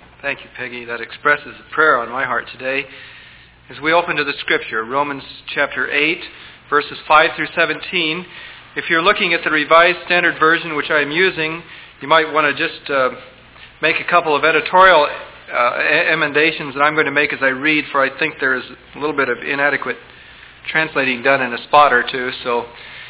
Thank you, Peggy. That expresses a prayer on my heart today. As we open to the Scripture, Romans chapter 8, verses 5 through 17. If you're looking at the Revised Standard Version, which I am using, you might want to just make a couple of editorial emendations that I'm going to make as I read, for I think there is a little bit of inadequate translating done in a spot or two, so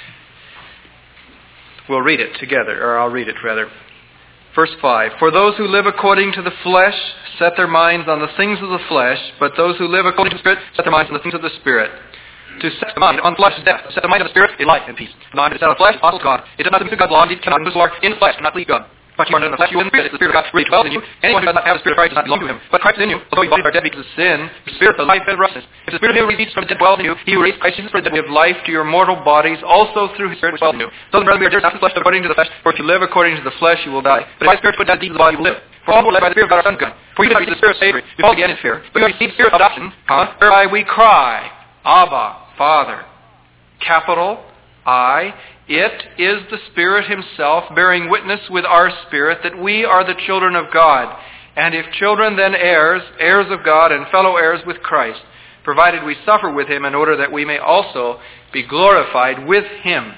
we'll read it together, or I'll read it rather. Verse 5, For those who live according to the flesh set their minds on the things of the flesh, but those who live according to the Spirit set their minds on the things of the Spirit. To set the mind on flesh is death, to set the mind on the Spirit is life and peace. The mind is set on flesh, hostile to God. It does not submit to God's law, indeed cannot. Those who are in the flesh cannot please God. But you are in the flesh, you are in the Spirit. It's the Spirit of God really dwells in you. Anyone who does not have the Spirit of Christ does not belong to him. But Christ is in you, although your bodies are dead because of sin, your spirit the life and righteousness. If the Spirit of him who raised from the dead dwells in you, he who raised Christ Jesus from the dead will give life to your mortal bodies, also through his Spirit which dwells in you. So then, brethren, we are just not the flesh according to the flesh, for if you live according to the flesh, you will die. But if by the Spirit put down deeds of the body, you will live. For all who are led by the Spirit of God are sons of God. For you did not receive the spirit of slavery, you fall again in fear. But you have received the Spirit of adoption, whereby we cry, Abba, Father. Capital I. It is the Spirit himself bearing witness with our spirit that we are the children of God. And if children, then heirs, heirs of God and fellow heirs with Christ, provided we suffer with him in order that we may also be glorified with him.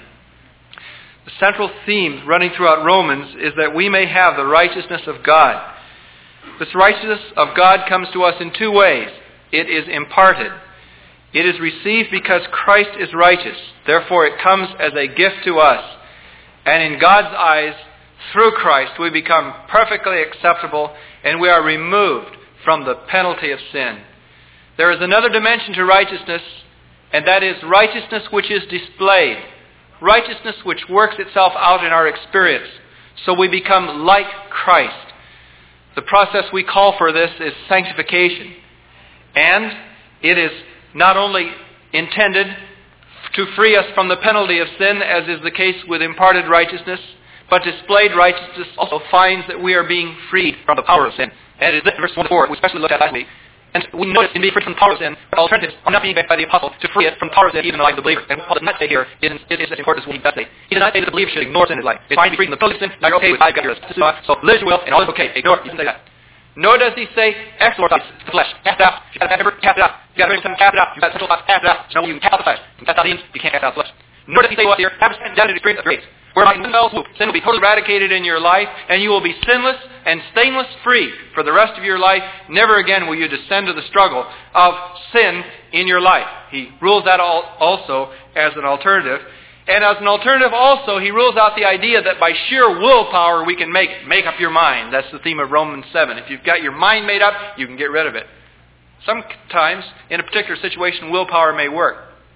The central theme running throughout Romans is that we may have the righteousness of God. This righteousness of God comes to us in two ways. It is imparted. It is received because Christ is righteous. Therefore, it comes as a gift to us. And in God's eyes, through Christ, we become perfectly acceptable and we are removed from the penalty of sin. There is another dimension to righteousness, and that is righteousness which is displayed. Righteousness which works itself out in our experience. So we become like Christ. The process we call for this is sanctification. And it is not only intended to free us from the penalty of sin, as is the case with imparted righteousness, but displayed righteousness also finds that we are being freed from the power of sin. And it is verse 1 to 4, we especially looked at last week. And we notice in being freed from the power of sin, alternatives are not being begged by the apostle to free it from the power of sin even in the life of the believer. And Paul does not say here, it is as important as what he does say. He does not say that the believer should ignore sin in his life. It's fine to be free from the penalty of sin, now you're okay with I've got yours. So live as you will, and all is okay. Ignore it. He doesn't say that. Nor does he say, exorcise the flesh. Cast it out. If you've got a bad cast it out. If you've got a very cast it out. You've got central thoughts, cast it out. So you can cast out the flesh. You can cast out the demons, you can't cast out the flesh. Nor does he say to us here, have a definite experience of grace, whereby in one fell swoop, sin will be totally eradicated in your life, and you will be sinless and stainless free for the rest of your life. Never again will you descend to the struggle of sin in your life. He rules that also as an alternative. And as an alternative also, he rules out the idea that by sheer willpower we can make up your mind. That's the theme of Romans 7. If you've got your mind made up, you can get rid of it. Sometimes, in a particular situation, willpower may work.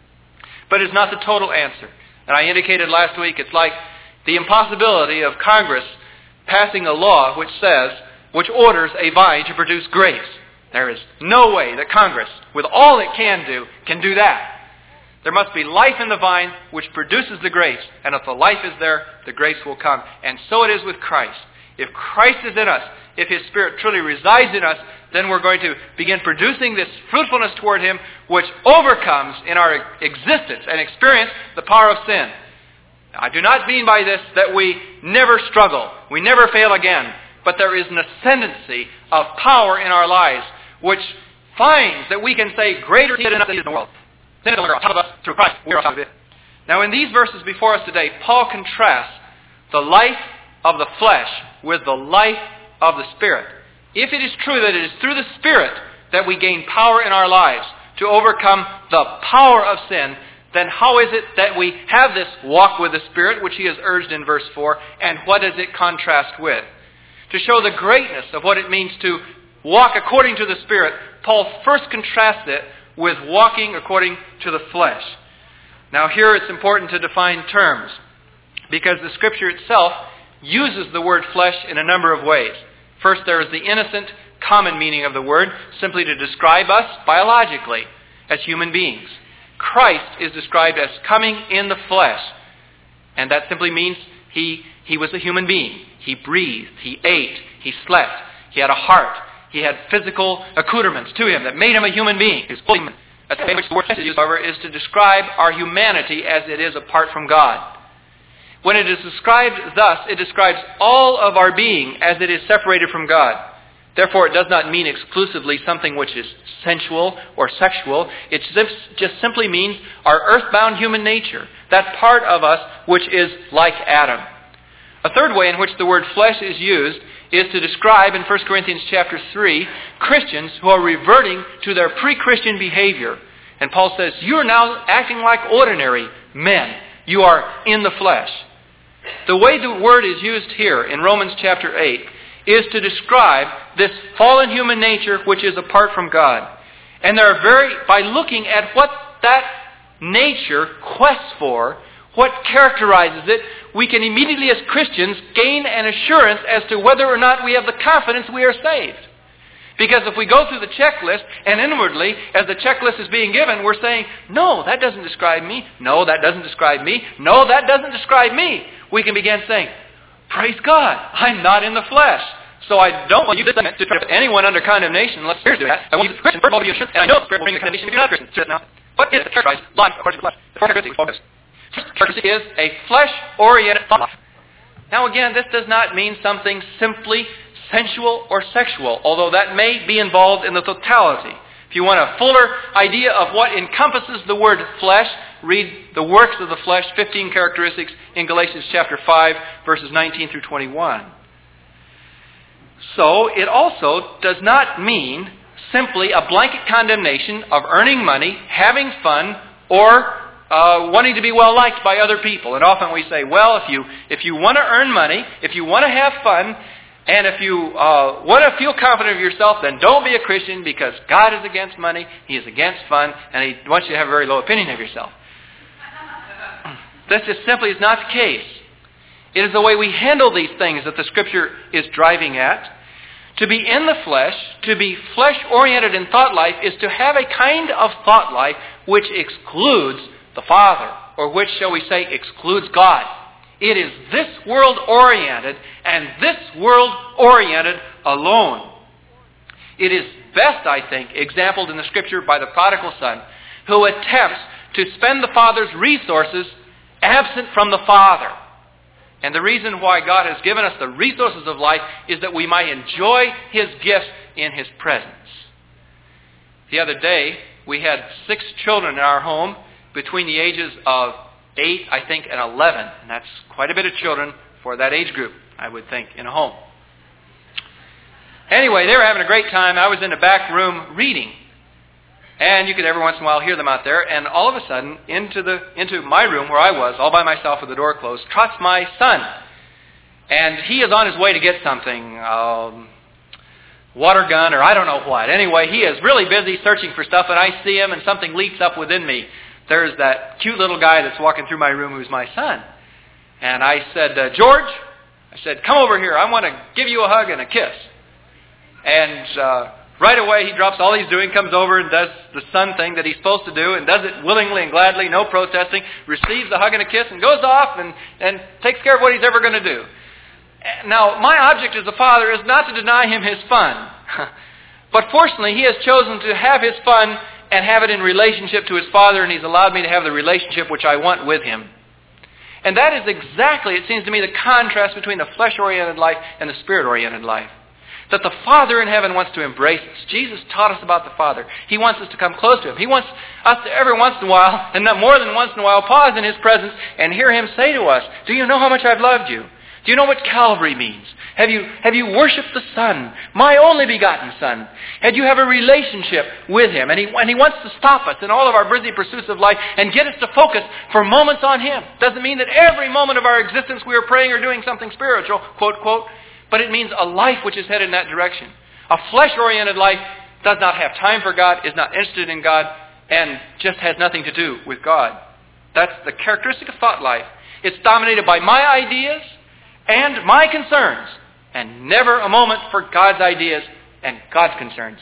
But it's not the total answer. And I indicated last week, it's like the impossibility of Congress passing a law which orders a vine to produce grapes. There is no way that Congress, with all it can do that. There must be life in the vine which produces the grapes. And if the life is there, the grapes will come. And so it is with Christ. If Christ is in us, if his Spirit truly resides in us, then we're going to begin producing this fruitfulness toward him which overcomes in our existence and experience the power of sin. Now, I do not mean by this that we never struggle, we never fail again, but there is an ascendancy of power in our lives which finds that we can say, greater is in us than in the world. Sin is no longer on top of us through Christ. We are on top of it. Now in these verses before us today, Paul contrasts the life of the flesh with the life of the Spirit. If it is true that it is through the Spirit that we gain power in our lives to overcome the power of sin, then how is it that we have this walk with the Spirit, which he has urged in verse 4, and what does it contrast with? To show the greatness of what it means to walk according to the Spirit, Paul first contrasts it with walking according to the flesh. Now here it's important to define terms, because the Scripture itself uses the word flesh in a number of ways. First, there is the innocent, common meaning of the word, simply to describe us biologically as human beings. Christ is described as coming in the flesh, and that simply means he was a human being. He breathed, he ate, he slept, he had a heart, he had physical accoutrements to him that made him a human being. He was fully human. That's the way in which the word is used, however, is to describe our humanity as it is apart from God. When it is described thus, it describes all of our being as it is separated from God. Therefore, it does not mean exclusively something which is sensual or sexual. It just simply means our earthbound human nature, that part of us which is like Adam. A third way in which the word flesh is used is to describe in 1 Corinthians chapter 3 Christians who are reverting to their pre-Christian behavior. And Paul says, you are now acting like ordinary men. You are in the flesh. The way the word is used here in Romans chapter 8 is to describe this fallen human nature which is apart from God. And by looking at what that nature quests for, what characterizes it, we can immediately as Christians gain an assurance as to whether or not we have the confidence we are saved. Because if we go through the checklist and inwardly, as the checklist is being given, we're saying, no, that doesn't describe me. No, that doesn't describe me. No, that doesn't describe me. We can begin saying, praise God, I'm not in the flesh. So I don't want you to put anyone under condemnation unless Spirit do that. I want you to Christian, first of all, be assured, and I know the Spirit will bring the condemnation if you're not Christian. Now, what is the characterized life according to the flesh? The four characteristics focus. First characteristic is a flesh-oriented thought life. Now again, this does not mean something simply sensual or sexual, although that may be involved in the totality. If you want a fuller idea of what encompasses the word flesh, read the works of the flesh, 15 characteristics in Galatians chapter 5, verses 19 through 21. So, it also does not mean simply a blanket condemnation of earning money, having fun, or wanting to be well liked by other people. And often we say, well, if you want to earn money, if you want to have fun, and if you want to feel confident of yourself, then don't be a Christian because God is against money, He is against fun, and He wants you to have a very low opinion of yourself. This just simply is not the case. It is the way we handle these things that the Scripture is driving at. To be in the flesh, to be flesh-oriented in thought life, is to have a kind of thought life which excludes the Father, or which, shall we say, excludes God. It is this world-oriented, and this world-oriented alone. It is best, I think, exampled in the Scripture by the prodigal son, who attempts to spend the Father's resources absent from the Father. And the reason why God has given us the resources of life is that we might enjoy His gifts in His presence. The other day, we had 6 children in our home between the ages of 8, I think, and 11. And that's quite a bit of children for that age group, I would think, in a home. Anyway, they were having a great time. I was in the back room reading. And you could every once in a while hear them out there. And all of a sudden, into my room where I was, all by myself with the door closed, trots my son. And he is on his way to get something, water gun or I don't know what. Anyway, he is really busy searching for stuff, and I see him and something leaps up within me. There's that cute little guy that's walking through my room who's my son. And I said, George, I said, come over here. I want to give you a hug and a kiss. And right away, he drops all he's doing, comes over and does the son thing that he's supposed to do, and does it willingly and gladly, no protesting, receives a hug and a kiss, and goes off and takes care of what he's ever going to do. Now, my object as a father is not to deny him his fun. But fortunately, he has chosen to have his fun and have it in relationship to his Father, and He's allowed me to have the relationship which I want with Him. And that is exactly, it seems to me, the contrast between the flesh-oriented life and the Spirit-oriented life. That the Father in heaven wants to embrace us. Jesus taught us about the Father. He wants us to come close to Him. He wants us to every once in a while, and not more than once in a while, pause in His presence and hear Him say to us, do you know how much I've loved you? Do you know what Calvary means? Have you worshipped the Son, my only begotten Son? And you have a relationship with Him. And He wants to stop us in all of our busy pursuits of life and get us to focus for moments on Him. Doesn't mean that every moment of our existence we are praying or doing something spiritual, quote, quote, but it means a life which is headed in that direction. A flesh-oriented life does not have time for God, is not interested in God, and just has nothing to do with God. That's the characteristic of thought life. It's dominated by my ideas and my concerns, and never a moment for God's ideas and God's concerns.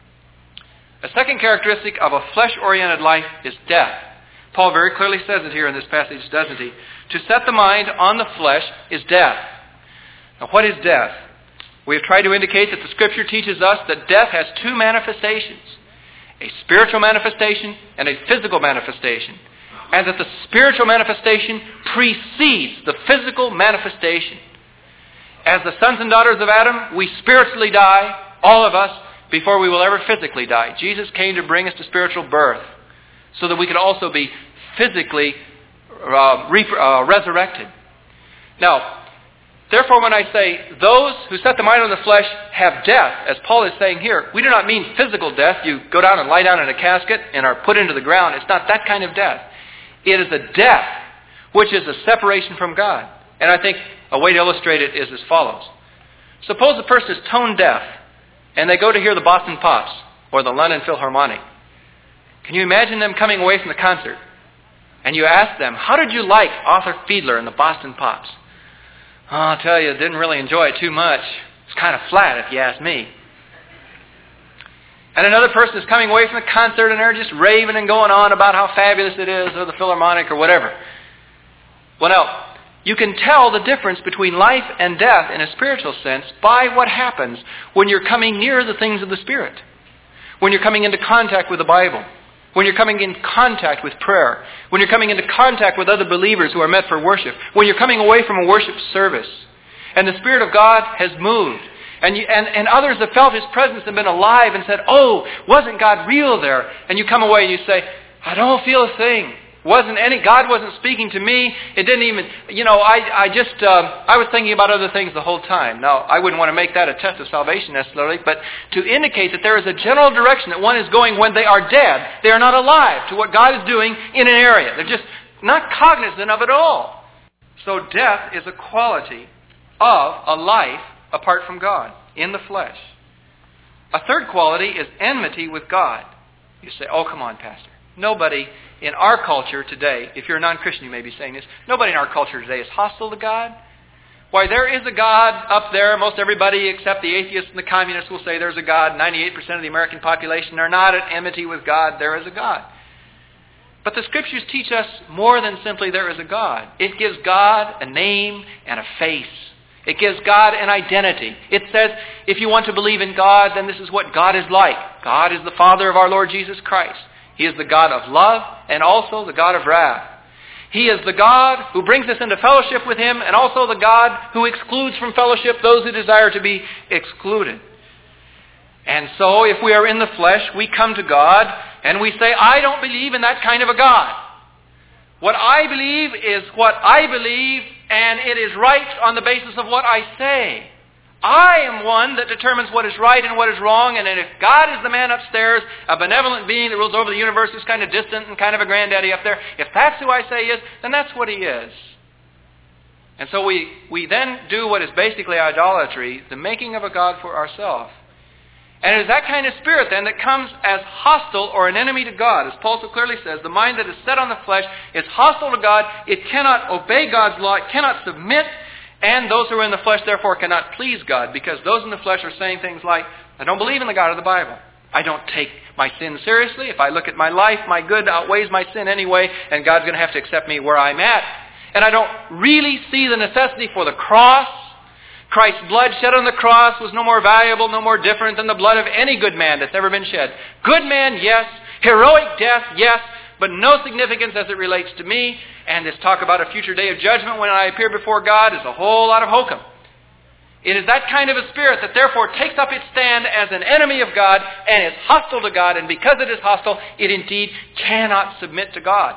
A second characteristic of a flesh-oriented life is death. Paul very clearly says it here in this passage, doesn't he? To set the mind on the flesh is death. Now, what is death? We have tried to indicate that the Scripture teaches us that death has 2 manifestations, a spiritual manifestation and a physical manifestation, and that the spiritual manifestation precedes the physical manifestation. As the sons and daughters of Adam, we spiritually die, All of us, before we will ever physically die. Jesus came to bring us to spiritual birth so that we could also be physically resurrected. Now, therefore, when I say those who set the mind on the flesh have death, as Paul is saying here, we do not mean physical death. You go down and lie down in a casket and are put into the ground. It's not that kind of death. It is a death which is a separation from God. And I think a way to illustrate it is as follows. Suppose a person is tone deaf and they go to hear the Boston Pops or the London Philharmonic. Can you imagine them coming away from the concert? And you ask them, how did you like Arthur Fiedler and the Boston Pops? Oh, I'll tell you, didn't really enjoy it too much. It's kind of flat, if you ask me. And another person is coming away from the concert and they're just raving and going on about how fabulous it is, or the Philharmonic, or whatever. Well, now, you can tell the difference between life and death in a spiritual sense by what happens when you're coming near the things of the Spirit. When you're coming into contact with the Bible. When you're coming in contact with prayer. When you're coming into contact with other believers who are met for worship. When you're coming away from a worship service. And the Spirit of God has moved. And others have felt His presence and been alive and said, oh, wasn't God real there? And you come away and you say, I don't feel a thing. God wasn't speaking to me. It didn't even, I was thinking about other things the whole time. Now, I wouldn't want to make that a test of salvation necessarily, but to indicate that there is a general direction that one is going when they are dead. They are not alive to what God is doing in an area. They're just not cognizant of it all. So death is a quality of a life apart from God, in the flesh. A third quality is enmity with God. You say, oh, come on, Pastor. Nobody in our culture today, if you're a non-Christian you may be saying this, nobody in our culture today is hostile to God. Why, there is a God up there. Most everybody except the atheists and the communists will say there's a God. 98% of the American population are not at enmity with God. There is a God. But the Scriptures teach us more than simply there is a God. It gives God a name and a face. It gives God an identity. It says, if you want to believe in God, then this is what God is like. God is the Father of our Lord Jesus Christ. He is the God of love and also the God of wrath. He is the God who brings us into fellowship with Him and also the God who excludes from fellowship those who desire to be excluded. And so if we are in the flesh, we come to God and we say, I don't believe in that kind of a God. What I believe is what I believe, and it is right on the basis of what I say. I am one that determines what is right and what is wrong, and if God is the man upstairs, a benevolent being that rules over the universe who's kind of distant and kind of a granddaddy up there, if that's who I say he is, then that's what he is. And so we then do what is basically idolatry, the making of a God for ourselves. And it is that kind of spirit then that comes as hostile or an enemy to God. As Paul so clearly says, the mind that is set on the flesh is hostile to God. It cannot obey God's law. It cannot submit. And those who are in the flesh, therefore, cannot please God, because those in the flesh are saying things like, I don't believe in the God of the Bible. I don't take my sin seriously. If I look at my life, my good outweighs my sin anyway, and God's going to have to accept me where I'm at. And I don't really see the necessity for the cross. Christ's blood shed on the cross was no more valuable, no more different than the blood of any good man that's ever been shed. Good man, yes. Heroic death, yes. But no significance as it relates to me. And this talk about a future day of judgment when I appear before God is a whole lot of hokum. It is that kind of a spirit that therefore takes up its stand as an enemy of God and is hostile to God. And because it is hostile, it indeed cannot submit to God.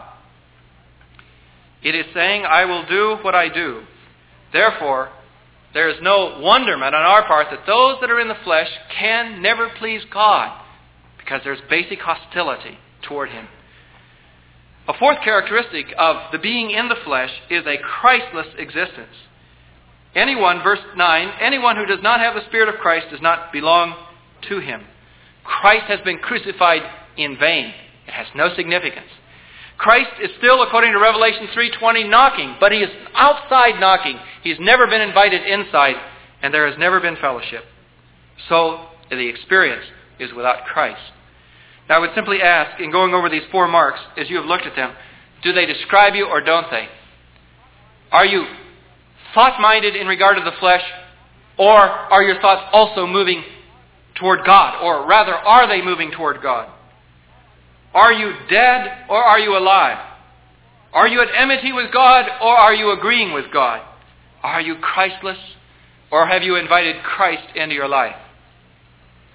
It is saying, I will do what I do. Therefore, there is no wonderment on our part that those that are in the flesh can never please God, because there's basic hostility toward Him. A fourth characteristic of the being in the flesh is a Christless existence. Anyone, verse 9, anyone who does not have the Spirit of Christ does not belong to Him. Christ has been crucified in vain. It has no significance. Christ is still, according to Revelation 3:20, knocking, but He is outside knocking. He's never been invited inside, and there has never been fellowship. So the experience is without Christ. Now I would simply ask, in going over these 4 marks, as you have looked at them, do they describe you or don't they? Are you thought-minded in regard to the flesh, or are your thoughts also moving toward God? Or rather, are they moving toward God? Are you dead or are you alive? Are you at enmity with God or are you agreeing with God? Are you Christless or have you invited Christ into your life?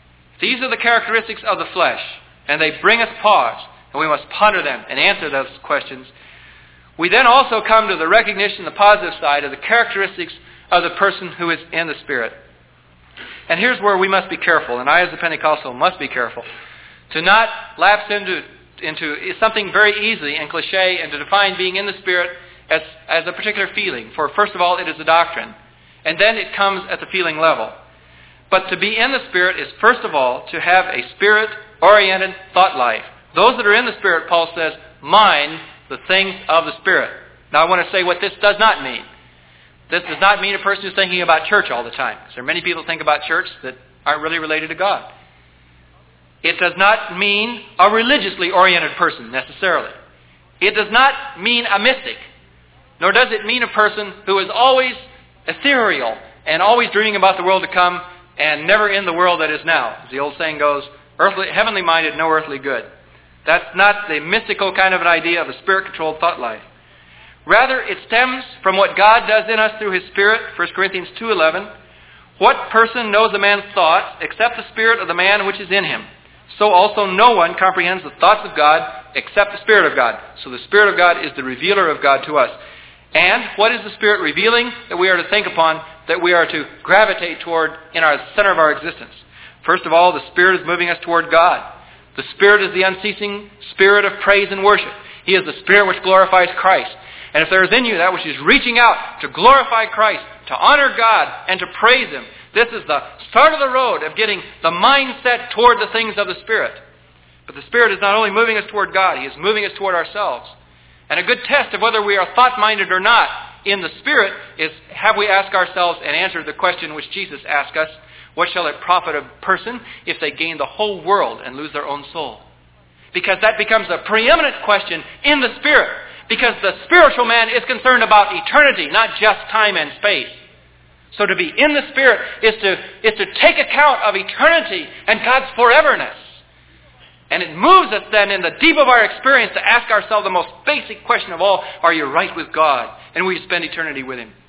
These are the characteristics of the flesh, and they bring us pause, and we must ponder them and answer those questions. We then also come to the recognition, the positive side of the characteristics of the person who is in the Spirit. And here's where we must be careful, and I as a Pentecostal must be careful, to not lapse into something very easy and cliche and to define being in the Spirit as a particular feeling. For first of all, it is a doctrine, and then it comes at the feeling level. But to be in the Spirit is first of all to have a Spirit-oriented thought life. Those that are in the Spirit, Paul says, mind the things of the Spirit. Now I want to say what this does not mean. This does not mean a person is thinking about church all the time. There are many people who think about church that aren't really related to God. It does not mean a religiously oriented person necessarily. It does not mean a mystic. Nor does it mean a person who is always ethereal and always dreaming about the world to come and never in the world that is now. As the old saying goes, heavenly minded, no earthly good. That's not the mystical kind of an idea of a Spirit-controlled thought life. Rather, it stems from what God does in us through His Spirit, 1 Corinthians 2:11. What person knows a man's thoughts except the spirit of the man which is in him? So also no one comprehends the thoughts of God except the Spirit of God. So the Spirit of God is the revealer of God to us. And what is the Spirit revealing that we are to think upon, that we are to gravitate toward in our center of our existence? First of all, the Spirit is moving us toward God. The Spirit is the unceasing Spirit of praise and worship. He is the Spirit which glorifies Christ. And if there is in you that which is reaching out to glorify Christ, to honor God, and to praise Him, this is the start of the road of getting the mindset toward the things of the Spirit. But the Spirit is not only moving us toward God, He is moving us toward ourselves. And a good test of whether we are thought-minded or not in the Spirit is, have we asked ourselves and answered the question which Jesus asked us, what shall it profit a person if they gain the whole world and lose their own soul? Because that becomes a preeminent question in the Spirit. Because the spiritual man is concerned about eternity, not just time and space. So to be in the Spirit is to take account of eternity and God's foreverness. And it moves us then in the deep of our experience to ask ourselves the most basic question of all, are you right with God? And will you spend eternity with Him?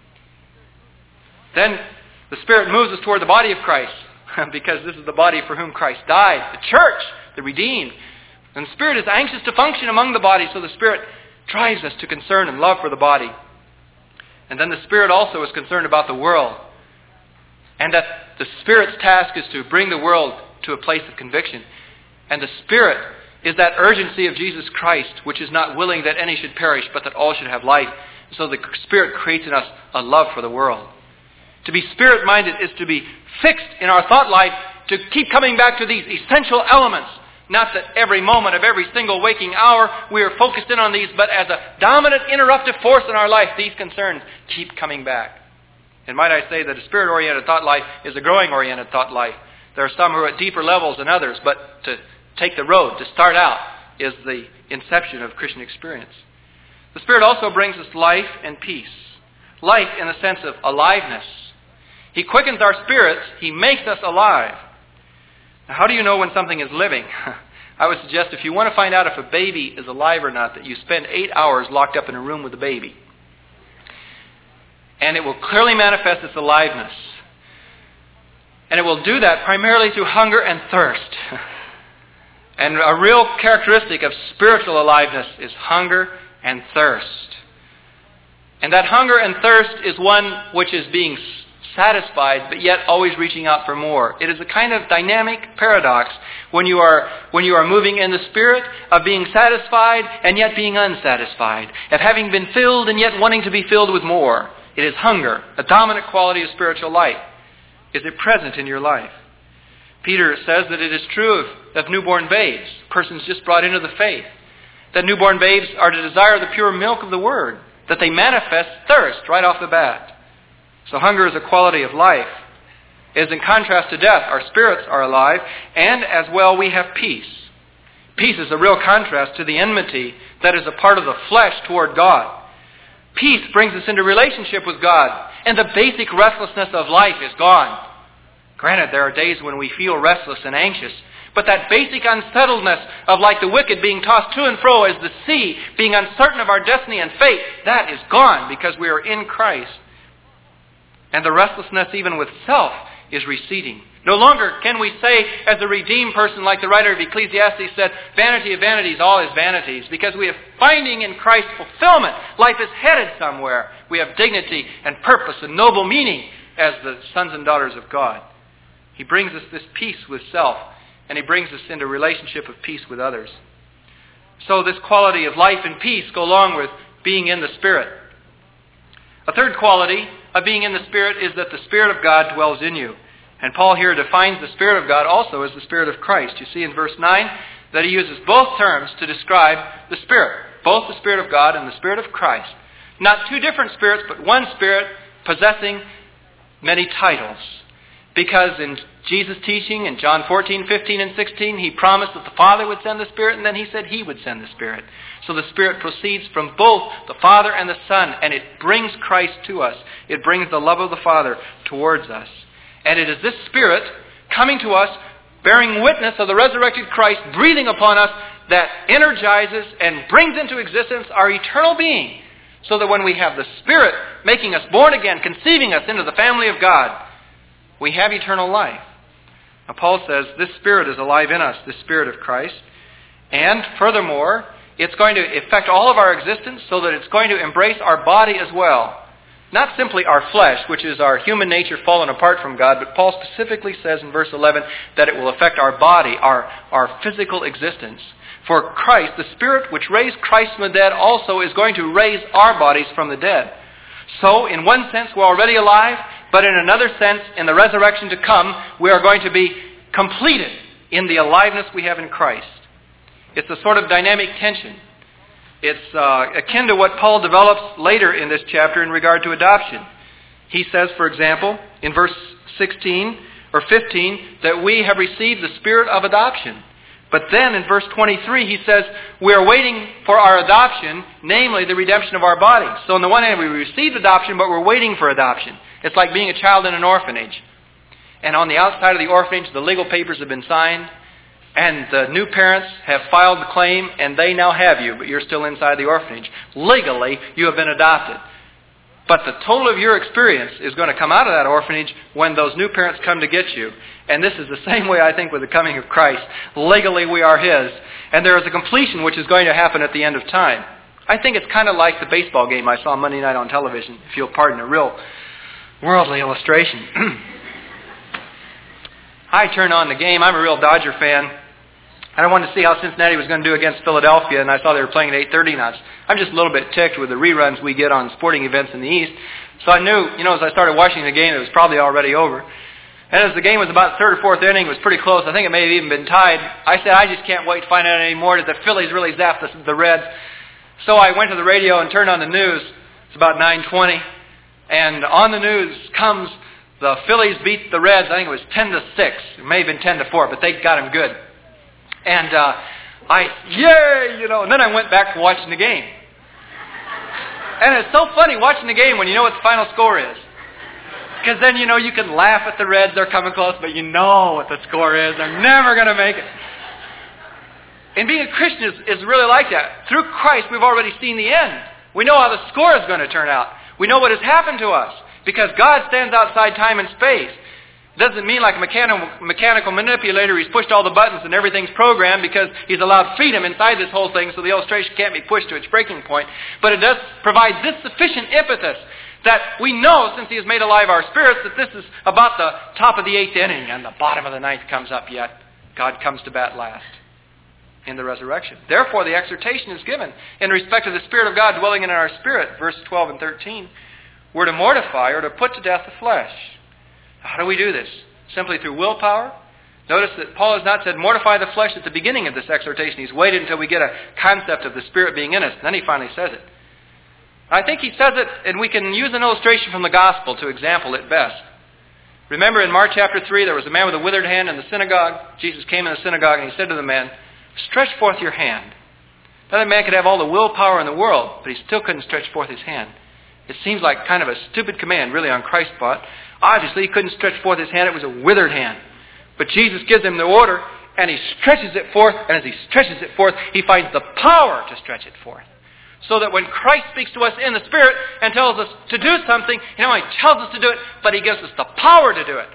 Then the Spirit moves us toward the body of Christ, because this is the body for whom Christ died, the church, the redeemed. And the Spirit is anxious to function among the body, so the Spirit drives us to concern and love for the body. And then the Spirit also is concerned about the world. And that the Spirit's task is to bring the world to a place of conviction. And the Spirit is that urgency of Jesus Christ, which is not willing that any should perish, but that all should have life. So the Spirit creates in us a love for the world. To be Spirit-minded is to be fixed in our thought life, to keep coming back to these essential elements. Not that every moment of every single waking hour we are focused in on these, but as a dominant interruptive force in our life, these concerns keep coming back. And might I say that a Spirit-oriented thought life is a growing-oriented thought life. There are some who are at deeper levels than others, but to take the road, to start out, is the inception of Christian experience. The Spirit also brings us life and peace. Life in the sense of aliveness. He quickens our spirits. He makes us alive. Now, how do you know when something is living? I would suggest if you want to find out if a baby is alive or not, that you spend 8 hours locked up in a room with a baby. And it will clearly manifest its aliveness. And it will do that primarily through hunger and thirst. And a real characteristic of spiritual aliveness is hunger and thirst. And that hunger and thirst is one which is being satisfied, but yet always reaching out for more. It is a kind of dynamic paradox when you are moving in the Spirit of being satisfied and yet being unsatisfied, of having been filled and yet wanting to be filled with more. It is hunger, a dominant quality of spiritual life. Is it present in your life? Peter says that it is true of newborn babes, persons just brought into the faith, that newborn babes are to desire the pure milk of the Word, that they manifest thirst right off the bat. So hunger is a quality of life. It is in contrast to death. Our spirits are alive, and as well we have peace. Peace is a real contrast to the enmity that is a part of the flesh toward God. Peace brings us into relationship with God, and the basic restlessness of life is gone. Granted, there are days when we feel restless and anxious, but that basic unsettledness of like the wicked being tossed to and fro as the sea, being uncertain of our destiny and fate, that is gone because we are in Christ. And the restlessness even with self is receding. No longer can we say, as a redeemed person, like the writer of Ecclesiastes said, vanity of vanities, all is vanities, because we are finding in Christ fulfillment. Life is headed somewhere. We have dignity and purpose and noble meaning as the sons and daughters of God. He brings us this peace with self, and He brings us into relationship of peace with others. So this quality of life and peace go along with being in the Spirit. A third quality of being in the Spirit is that the Spirit of God dwells in you. And Paul here defines the Spirit of God also as the Spirit of Christ. You see in verse 9 that he uses both terms to describe the Spirit. Both the Spirit of God and the Spirit of Christ. Not two different spirits, but one Spirit possessing many titles. Because in Jesus' teaching in John 14, 15, and 16, He promised that the Father would send the Spirit, and then He said He would send the Spirit. So the Spirit proceeds from both the Father and the Son, and it brings Christ to us. It brings the love of the Father towards us. And it is this Spirit coming to us, bearing witness of the resurrected Christ, breathing upon us, that energizes and brings into existence our eternal being. So that when we have the Spirit making us born again, conceiving us into the family of God, we have eternal life. Now Paul says this Spirit is alive in us, the Spirit of Christ. And furthermore, it's going to affect all of our existence so that it's going to embrace our body as well. Not simply our flesh, which is our human nature fallen apart from God, but Paul specifically says in verse 11 that it will affect our body, our physical existence. For Christ, the Spirit which raised Christ from the dead, also is going to raise our bodies from the dead. So, in one sense, we're already alive, but in another sense, in the resurrection to come, we are going to be completed in the aliveness we have in Christ. It's a sort of dynamic tension. It's akin to what Paul develops later in this chapter in regard to adoption. He says, for example, in verse 16 or 15, that we have received the Spirit of adoption. But then in verse 23, he says, we are waiting for our adoption, namely the redemption of our bodies. So on the one hand, we received adoption, but we're waiting for adoption. It's like being a child in an orphanage. And on the outside of the orphanage, the legal papers have been signed, and the new parents have filed the claim, and they now have you, but you're still inside the orphanage. Legally, you have been adopted. But the total of your experience is going to come out of that orphanage when those new parents come to get you. And this is the same way, I think, with the coming of Christ. Legally, we are His. And there is a completion which is going to happen at the end of time. I think it's kind of like the baseball game I saw Monday night on television, if you'll pardon a real worldly illustration. I turned on the game. I'm a real Dodger fan. And I wanted to see how Cincinnati was going to do against Philadelphia, and I saw they were playing at 8:30, and I'm just a little bit ticked with the reruns we get on sporting events in the East. So I knew, as I started watching the game, it was probably already over. And as the game was about the third or fourth inning, it was pretty close. I think it may have even been tied. I said, I just can't wait to find out anymore. Did the Phillies really zap the Reds? So I went to the radio and turned on the news. It's about 9:20. And on the news comes the Phillies beat the Reds. I think it was 10-6. It may have been 10-4, but they got them good. And yay, and then I went back to watching the game. And it's so funny watching the game when you know what the final score is. Because then, you can laugh at the Reds, they're coming close, but you know what the score is. They're never going to make it. And being a Christian is really like that. Through Christ, we've already seen the end. We know how the score is going to turn out. We know what has happened to us. Because God stands outside time and space. It doesn't mean like a mechanical manipulator, He's pushed all the buttons and everything's programmed because He's allowed freedom inside this whole thing so the illustration can't be pushed to its breaking point. But it does provide this sufficient impetus that we know, since He has made alive our spirits, that this is about the top of the 8th inning and the bottom of the 9th comes up yet. God comes to bat last in the resurrection. Therefore, the exhortation is given in respect to the Spirit of God dwelling in our spirit, verse 12 and 13. We're to mortify or to put to death the flesh. How do we do this? Simply through willpower? Notice that Paul has not said mortify the flesh at the beginning of this exhortation. He's waited until we get a concept of the Spirit being in us. Then he finally says it. I think he says it, and we can use an illustration from the gospel to example it best. Remember in Mark chapter 3, there was a man with a withered hand in the synagogue. Jesus came in the synagogue and He said to the man, stretch forth your hand. Now that man could have all the willpower in the world, but he still couldn't stretch forth his hand. It seems like kind of a stupid command, really, on Christ's part. Obviously, he couldn't stretch forth his hand. It was a withered hand. But Jesus gives him the order, and he stretches it forth. And as he stretches it forth, he finds the power to stretch it forth. So that when Christ speaks to us in the Spirit and tells us to do something, He not only tells us to do it, but He gives us the power to do it.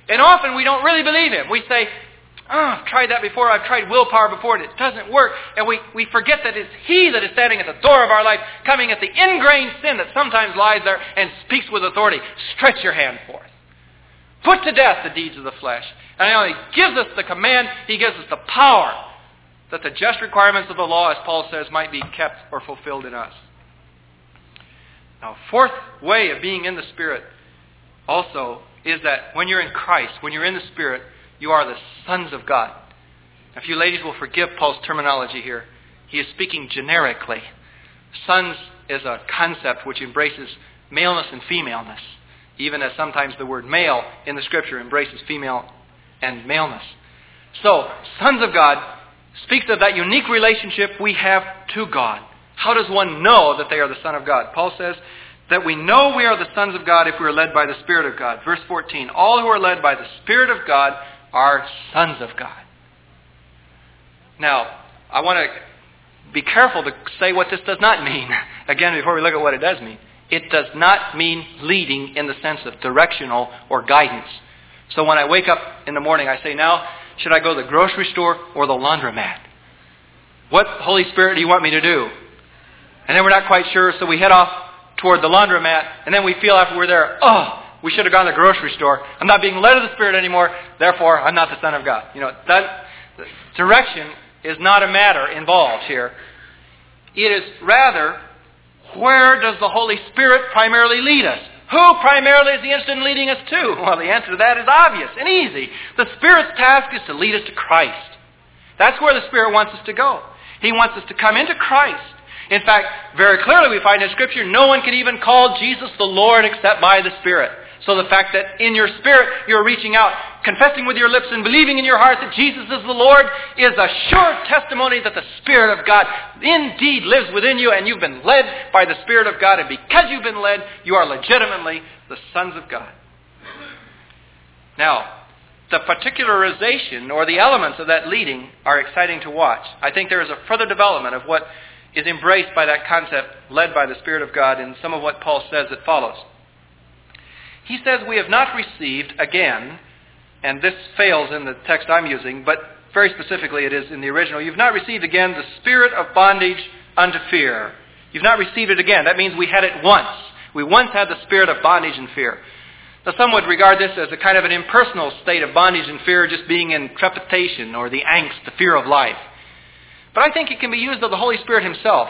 And often we don't really believe him. We say, I've tried that before. I've tried willpower before, and it doesn't work. And we forget that it's he that is standing at the door of our life, coming at the ingrained sin that sometimes lies there and speaks with authority. Stretch your hand forth. Put to death the deeds of the flesh. And not only gives us the command, he gives us the power that the just requirements of the law, as Paul says, might be kept or fulfilled in us. Now, fourth way of being in the Spirit also is that when you're in Christ, when you're in the Spirit, you are the sons of God. Now, if you ladies will forgive Paul's terminology here, he is speaking generically. Sons is a concept which embraces maleness and femaleness, even as sometimes the word male in the Scripture embraces female and maleness. So, sons of God speaks of that unique relationship we have to God. How does one know that they are the Son of God? Paul says that we know we are the sons of God if we are led by the Spirit of God. Verse 14, all who are led by the Spirit of God are sons of God. Now, I want to be careful to say what this does not mean. Again, before we look at what it does mean. It does not mean leading in the sense of directional or guidance. So when I wake up in the morning, I say, now, should I go to the grocery store or the laundromat? What, Holy Spirit, do you want me to do? And then we're not quite sure, so we head off toward the laundromat, and then we feel after we're there, we should have gone to the grocery store. I'm not being led of the Spirit anymore, therefore I'm not the Son of God. That direction is not a matter involved here. It is rather, where does the Holy Spirit primarily lead us? Who primarily is he interested in leading us to? Well, the answer to that is obvious and easy. The Spirit's task is to lead us to Christ. That's where the Spirit wants us to go. He wants us to come into Christ. In fact, very clearly we find in Scripture, no one can even call Jesus the Lord except by the Spirit. So the fact that in your spirit you're reaching out, confessing with your lips and believing in your heart that Jesus is the Lord is a sure testimony that the Spirit of God indeed lives within you and you've been led by the Spirit of God. And because you've been led, you are legitimately the sons of God. Now, the particularization or the elements of that leading are exciting to watch. I think there is a further development of what is embraced by that concept led by the Spirit of God in some of what Paul says that follows. He says we have not received again, and this fails in the text I'm using, but very specifically it is in the original, you've not received again the spirit of bondage unto fear. You've not received it again. That means we had it once. We once had the spirit of bondage and fear. Now some would regard this as a kind of an impersonal state of bondage and fear, just being in trepidation or the angst, the fear of life. But I think it can be used of the Holy Spirit himself,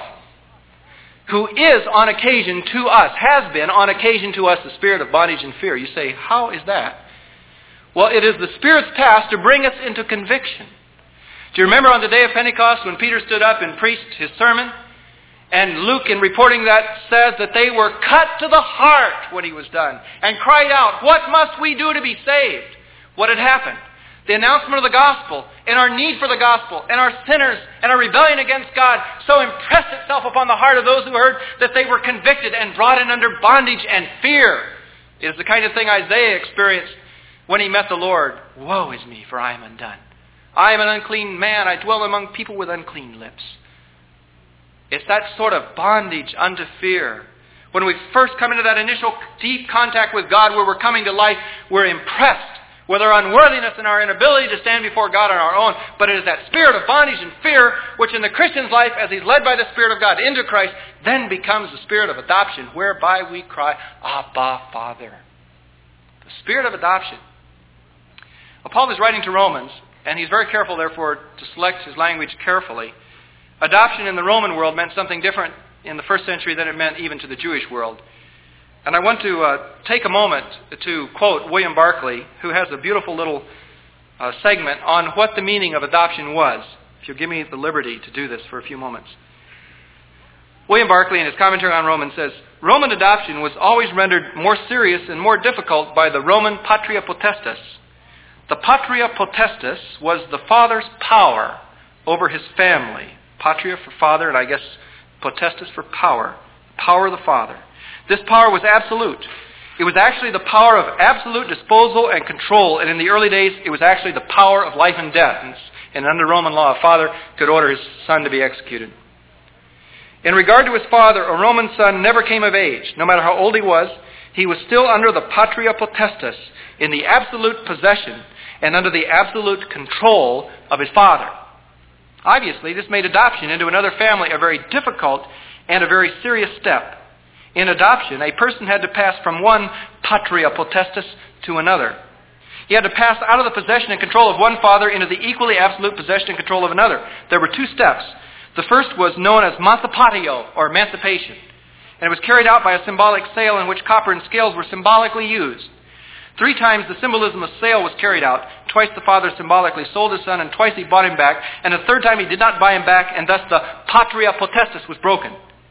who is on occasion to us, has been on occasion to us, the spirit of bondage and fear. You say, how is that? Well, it is the Spirit's task to bring us into conviction. Do you remember on the day of Pentecost when Peter stood up and preached his sermon? And Luke, in reporting that, says that they were cut to the heart when he was done and cried out, what must we do to be saved? What had happened? The announcement of the gospel and our need for the gospel and our sinners and our rebellion against God so impressed itself upon the heart of those who heard that they were convicted and brought in under bondage and fear. It is the kind of thing Isaiah experienced when he met the Lord. Woe is me, for I am undone. I am an unclean man. I dwell among people with unclean lips. It's that sort of bondage unto fear. When we first come into that initial deep contact with God where we're coming to life, we're impressed with our unworthiness and our inability to stand before God on our own. But it is that spirit of bondage and fear, which in the Christian's life, as he's led by the Spirit of God into Christ, then becomes the spirit of adoption, whereby we cry, Abba, Father. The spirit of adoption. Well, Paul is writing to Romans, and he's very careful, therefore, to select his language carefully. Adoption in the Roman world meant something different in the first century than it meant even to the Jewish world. And I want to take a moment to quote William Barclay, who has a beautiful little segment on what the meaning of adoption was. If you'll give me the liberty to do this for a few moments. William Barclay, in his commentary on Romans, says, Roman adoption was always rendered more serious and more difficult by the Roman patria potestas. The patria potestas was the father's power over his family. Patria for father, and I guess potestas for power. Power of the father. This power was absolute. It was actually the power of absolute disposal and control, and in the early days, it was actually the power of life and death. And under Roman law, a father could order his son to be executed. In regard to his father, a Roman son never came of age. No matter how old he was, He was still under the patria potestas, in the absolute possession and under the absolute control of his father. Obviously, this made adoption into another family a very difficult and a very serious step. In adoption, a person had to pass from one patria potestas to another. He had to pass out of the possession and control of one father into the equally absolute possession and control of another. There were two steps. The first was known as emancipatio, or emancipation, and it was carried out by a symbolic sale in which copper and scales were symbolically used. 3 times the symbolism of sale was carried out. Twice the father symbolically sold his son, and twice he bought him back, and the third time he did not buy him back, and thus the patria potestas was broken.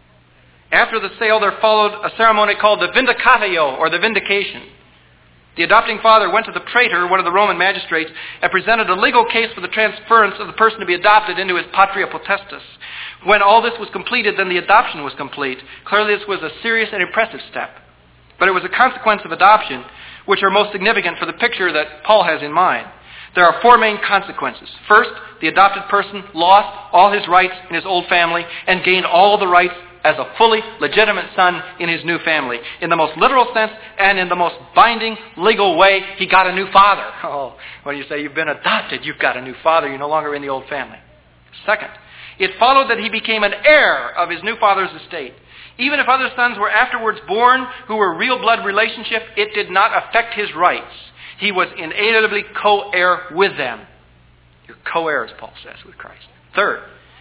After the sale, there followed a ceremony called the vindicatio, or the vindication. The adopting father went to the praetor, one of the Roman magistrates, and presented a legal case for the transference of the person to be adopted into his patria potestas. When all this was completed, then the adoption was complete. Clearly, this was a serious and impressive step. But it was a consequence of adoption which are most significant for the picture that Paul has in mind. There are 4 main consequences. First, the adopted person lost all his rights in his old family and gained all the rights as a fully legitimate son in his new family. In the most literal sense and in the most binding legal way, he got a new father. Oh, when you say you've been adopted, you've got a new father. You're no longer in the old family. Second, it followed that he became an heir of his new father's estate. Even if other sons were afterwards born who were real blood relationship, it did not affect his rights. He was inalienably co-heir with them. You're co-heirs, Paul says, with Christ. Third,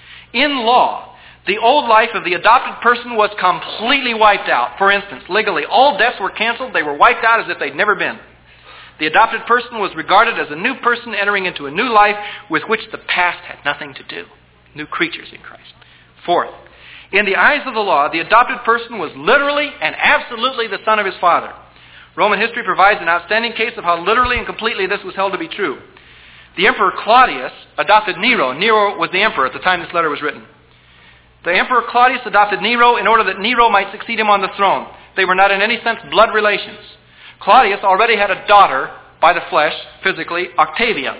in law, the old life of the adopted person was completely wiped out. For instance, legally, all debts were canceled. They were wiped out as if they'd never been. The adopted person was regarded as a new person entering into a new life with which the past had nothing to do. New creatures in Christ. Fourth, in the eyes of the law, the adopted person was literally and absolutely the son of his father. Roman history provides an outstanding case of how literally and completely this was held to be true. The Emperor Claudius adopted Nero. Nero was the emperor at the time this letter was written. The Emperor Claudius adopted Nero in order that Nero might succeed him on the throne. They were not in any sense blood relations. Claudius already had a daughter by the flesh, physically, Octavia.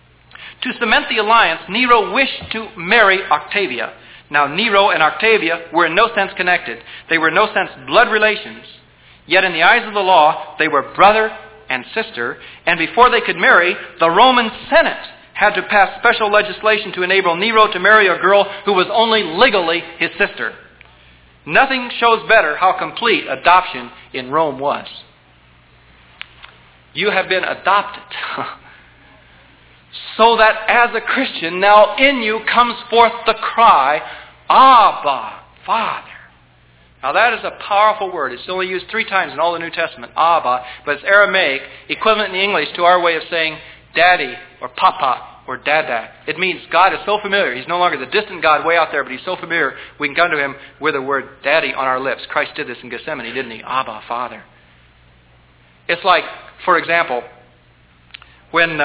To cement the alliance, Nero wished to marry Octavia. Now, Nero and Octavia were in no sense connected. They were in no sense blood relations. Yet in the eyes of the law, they were brother and sister. And before they could marry, the Roman Senate had to pass special legislation to enable Nero to marry a girl who was only legally his sister. Nothing shows better how complete adoption in Rome was. You have been adopted. So that as a Christian, now in you comes forth the cry, Abba, Father. Now that is a powerful word. It's only used 3 times in all the New Testament, Abba, but it's Aramaic, equivalent in English to our way of saying Daddy or Papa or Dada. It means God is so familiar. He's no longer the distant God way out there, but He's so familiar we can come to Him with the word Daddy on our lips. Christ did this in Gethsemane, didn't He? Abba, Father. It's like, for example, when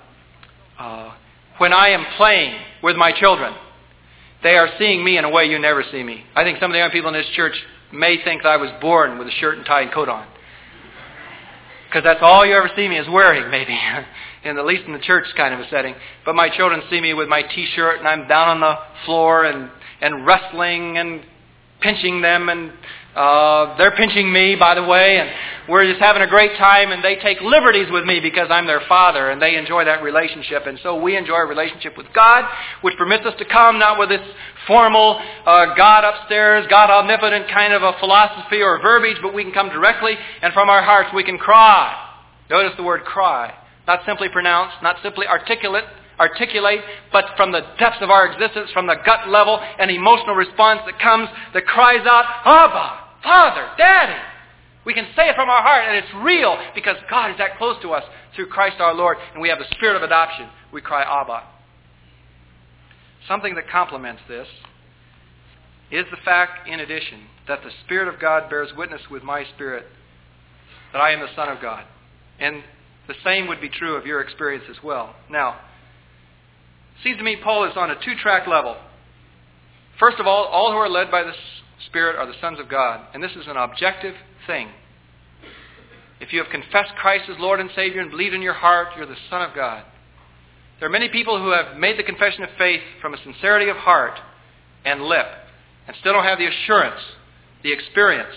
I am playing with my children, they are seeing me in a way you never see me. I think some of the young people in this church may think that I was born with a shirt and tie and coat on. Because that's all you ever see me is wearing, maybe. At least in the church kind of a setting. But my children see me with my T-shirt and I'm down on the floor and wrestling and pinching them, and they're pinching me, by the way, and we're just having a great time, and they take liberties with me because I'm their father, and they enjoy that relationship. And so we enjoy a relationship with God, which permits us to come not with this formal God upstairs, God omnipotent kind of a philosophy or verbiage, but we can come directly, and from our hearts we can cry. Notice the word cry. Not simply pronounce, not simply articulate, but from the depths of our existence, from the gut level, an emotional response that cries out, Abba, Father, Daddy. We can say it from our heart, and it's real because God is that close to us through Christ our Lord, and we have the spirit of adoption. We cry, Abba. Something that complements this is the fact, in addition, that the Spirit of God bears witness with my spirit that I am the Son of God. And the same would be true of your experience as well. Now, it seems to me Paul is on a 2-track level. First of all who are led by the Spirit are the sons of God. And this is an objective thing. If you have confessed Christ as Lord and Savior and believed in your heart, you're the Son of God. There are many people who have made the confession of faith from a sincerity of heart and lip and still don't have the assurance, the experience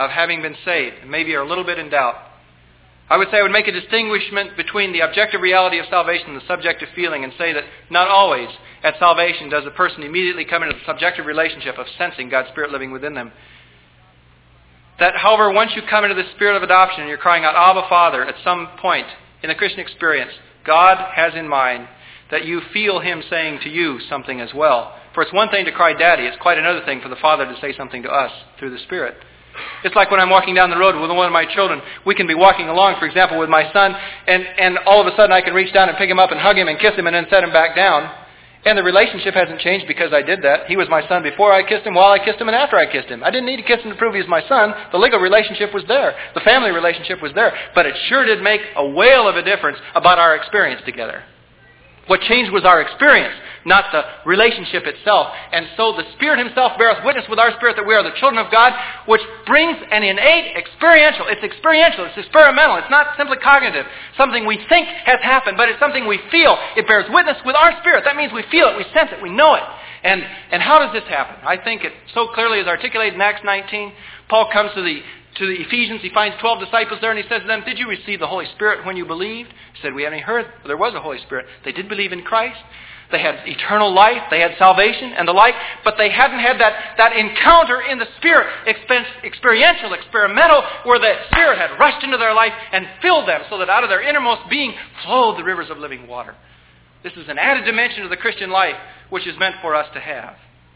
of having been saved and maybe are a little bit in doubt, I would say I would make a distinguishment between the objective reality of salvation and the subjective feeling, and say that not always at salvation does a person immediately come into the subjective relationship of sensing God's Spirit living within them. That, however, once you come into the spirit of adoption and you're crying out, Abba, Father, at some point in the Christian experience, God has in mind that you feel Him saying to you something as well. For it's one thing to cry, Daddy. It's quite another thing for the Father to say something to us through the Spirit. It's like when I'm walking down the road with one of my children. We can be walking along, for example, with my son, and all of a sudden I can reach down and pick him up and hug him and kiss him and then set him back down. And the relationship hasn't changed because I did that. He was my son before I kissed him, while I kissed him, and after I kissed him. I didn't need to kiss him to prove he was my son. The legal relationship was there. The family relationship was there. But it sure did make a whale of a difference about our experience together. What changed was our experience, not the relationship itself. And so the Spirit Himself beareth witness with our spirit that we are the children of God, which brings an innate experiential. It's experiential. It's experimental. It's not simply cognitive. Something we think has happened, but it's something we feel. It bears witness with our spirit. That means we feel it, we sense it, we know it. And how does this happen? I think it so clearly is articulated in Acts 19. Paul comes to the Ephesians. He finds 12 disciples there, and he says to them, did you receive the Holy Spirit when you believed? He said, we haven't heard there was a Holy Spirit. They did believe in Christ. They had eternal life. They had salvation and the like, but they hadn't had that encounter in the Spirit, experiential, experimental, where the Spirit had rushed into their life and filled them so that out of their innermost being flowed the rivers of living water. This is an added dimension of the Christian life which is meant for us to have.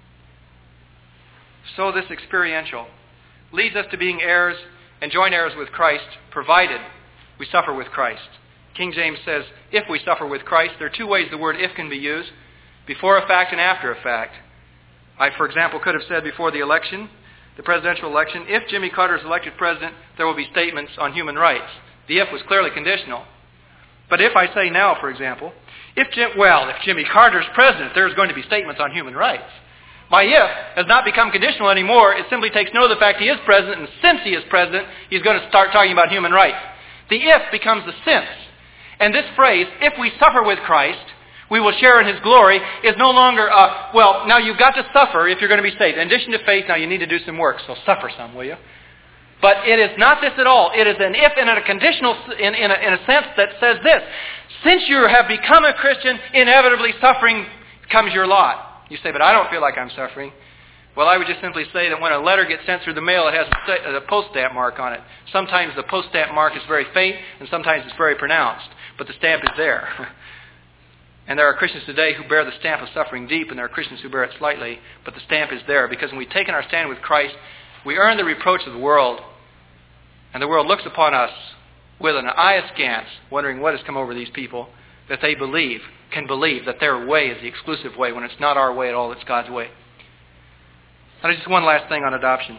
So this experiential leads us to being heirs and joint heirs with Christ, provided we suffer with Christ. King James says, if we suffer with Christ, there are two ways the word if can be used, before a fact and after a fact. I, for example, could have said before the election, the presidential election, if Jimmy Carter is elected president, there will be statements on human rights. The if was clearly conditional. But if I say now, for example, if Jimmy Carter is president, there's going to be statements on human rights. My if has not become conditional anymore. It simply takes note of the fact he is president, and since he is president, he's going to start talking about human rights. The if becomes the since. And this phrase, if we suffer with Christ, we will share in His glory, is no longer, now you've got to suffer if you're going to be saved. In addition to faith, now you need to do some work, so suffer some, will you? But it is not this at all. It is an if and a conditional, in a sense that says this. Since you have become a Christian, inevitably suffering comes your lot. You say, but I don't feel like I'm suffering. Well, I would just simply say that when a letter gets sent through the mail, it has a post stamp mark on it. Sometimes the post stamp mark is very faint, and sometimes it's very pronounced. But the stamp is there. And there are Christians today who bear the stamp of suffering deep, and there are Christians who bear it slightly. But the stamp is there, because when we've taken our stand with Christ, we earn the reproach of the world. And the world looks upon us with an eye askance, wondering what has come over these people, that they can believe that their way is the exclusive way when it's not our way at all, it's God's way. And just one last thing on adoption.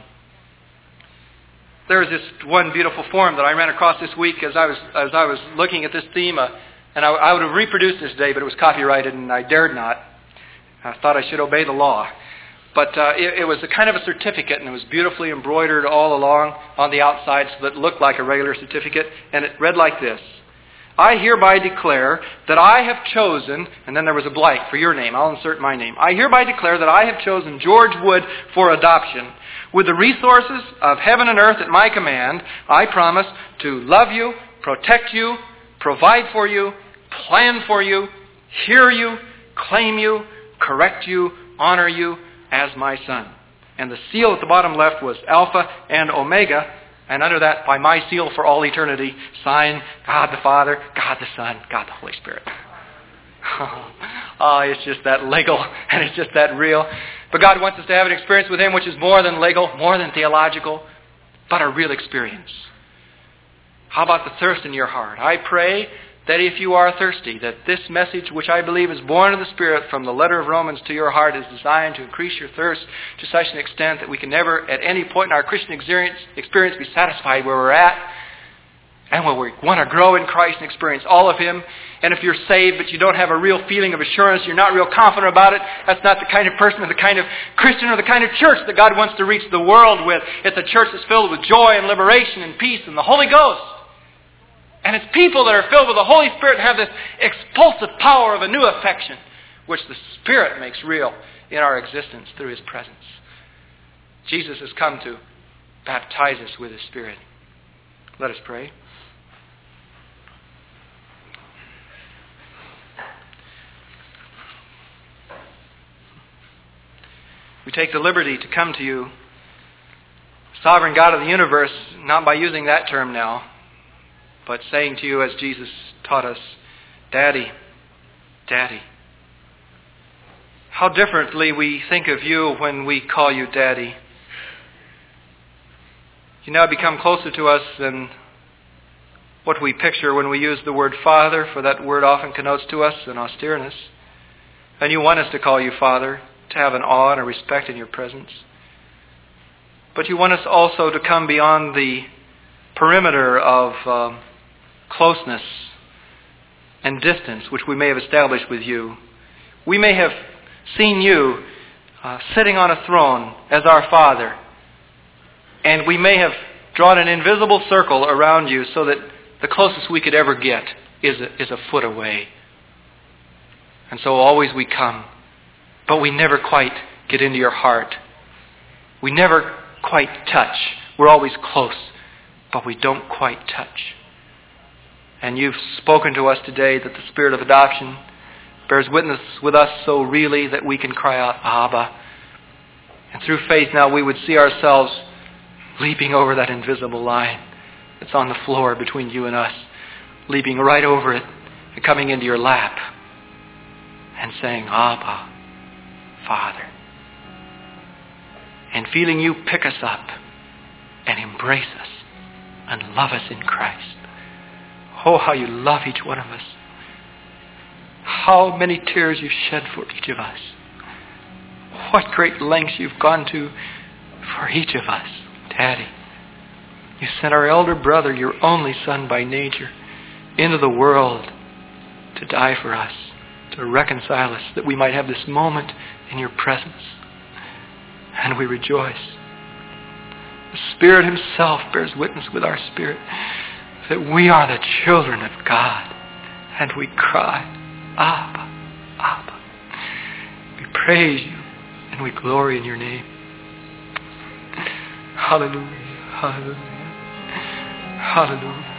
There is this one beautiful form that I ran across this week as I was looking at this theme, and I would have reproduced this today, but it was copyrighted and I dared not. I thought I should obey the law. But it was a kind of a certificate, and it was beautifully embroidered all along on the outside so that it looked like a regular certificate, and it read like this. I hereby declare that I have chosen, and then there was a blank for your name. I'll insert my name. I hereby declare that I have chosen George Wood for adoption. With the resources of heaven and earth at my command, I promise to love you, protect you, provide for you, plan for you, hear you, claim you, correct you, honor you as my son. And the seal at the bottom left was Alpha and Omega. And under that, by my seal for all eternity, sign God the Father, God the Son, God the Holy Spirit. It's just that legal, and it's just that real. But God wants us to have an experience with Him which is more than legal, more than theological, but a real experience. How about the thirst in your heart? I pray that if you are thirsty, that this message, which I believe is born of the Spirit from the letter of Romans to your heart, is designed to increase your thirst to such an extent that we can never, at any point in our Christian experience be satisfied where we're at. And when we want to grow in Christ and experience all of Him. And if you're saved but you don't have a real feeling of assurance, you're not real confident about it, that's not the kind of person or the kind of Christian or the kind of church that God wants to reach the world with. It's a church that's filled with joy and liberation and peace and the Holy Ghost. And it's people that are filled with the Holy Spirit and have this expulsive power of a new affection, which the Spirit makes real in our existence through His presence. Jesus has come to baptize us with His Spirit. Let us pray. We take the liberty to come to you, Sovereign God of the universe, not by using that term now, but saying to you as Jesus taught us, Daddy, Daddy. How differently we think of you when we call you Daddy. You now become closer to us than what we picture when we use the word Father, for that word often connotes to us an austereness. And you want us to call you Father, to have an awe and a respect in your presence. But you want us also to come beyond the perimeter of closeness and distance which we may have established with you. We may have seen you sitting on a throne as our Father, and we may have drawn an invisible circle around you so that the closest we could ever get is a foot away. And so always we come, but we never quite get into your heart. We never quite touch. We're always close, but we don't quite touch. And you've spoken to us today that the Spirit of adoption bears witness with us so really that we can cry out, Abba. And through faith now we would see ourselves leaping over that invisible line that's on the floor between you and us, leaping right over it and coming into your lap and saying, Abba, Father. And feeling you pick us up and embrace us and love us in Christ. Oh, how you love each one of us. How many tears you've shed for each of us. What great lengths you've gone to for each of us. Daddy, you sent our elder brother, your only son by nature, into the world to die for us, to reconcile us, that we might have this moment in your presence. And we rejoice. The Spirit Himself bears witness with our spirit that we are the children of God. And we cry, Abba, Abba. We praise you and we glory in your name. Hallelujah, hallelujah, hallelujah.